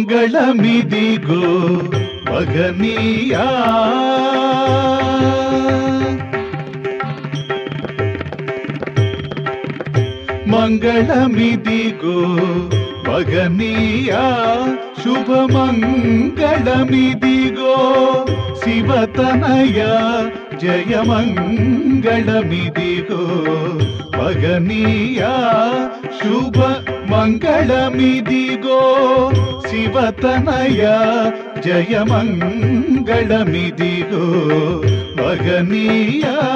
మంగళమిదిగో మగనీయా మంగళమిదిగో మగనీయా శుభమంగళమిదిగో శివతనయ జయమంగళమిదిగో మగనీయా శుభ మంగళమిదిగో శివతనయ జయమంగళమిదిగో మగనీయా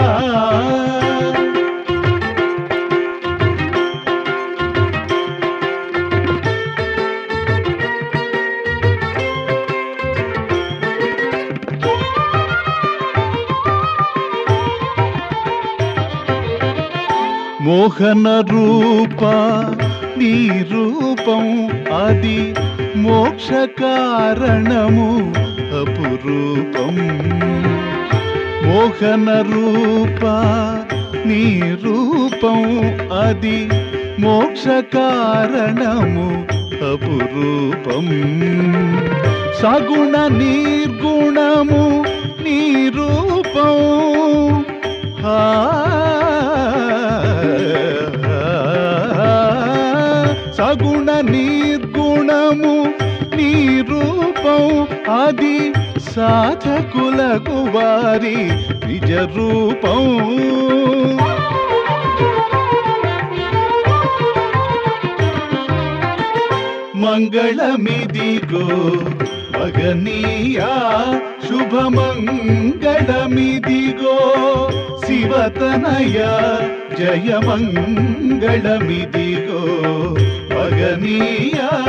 మోహన రూప నీ రూపం అది మోక్ష కారణము అపురూపం మోహన రూప నీ రూపం అది మోక్ష కారణము అపురూపం సగుణ నిర్గుణము నీ రూపం సగుణ నిర్గుణము నీ రూపం అది సాధకులకు వారి నిజ రూపం మంగళమిదిగో మగనీయా శుభమంగళమిదిగో శివతనయ జయమంగళమిదిగో మగనీయా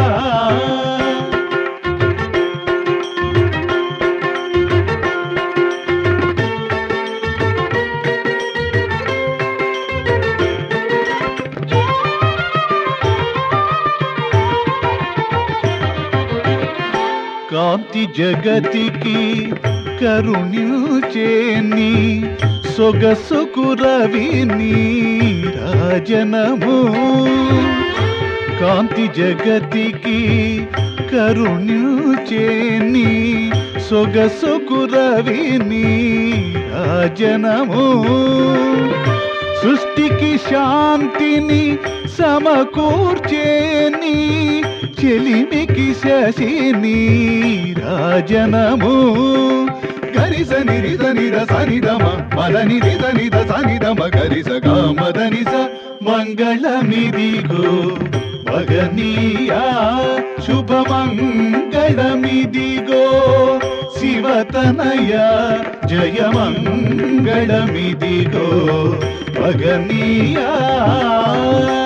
కాంతి జగతికి కరుణ్యుచేని సొగసుకు రవిని రాజనము కాంతి జగతికి కరుణ్యుచేని సొగసుకు రవిని రాజనము సృష్టికి శాంతిని సమకూర్చేని చెలిమికి శశిని రాజనము గరిస నిరిద నిద సనిదమ మద నిరిద నిద సనిదమ గరిస గామదనిస మంగళమిదిగో మగనీయా శుభమంగళమిదిగో శివతనయ జయమంగళమిదిగో మగనీయా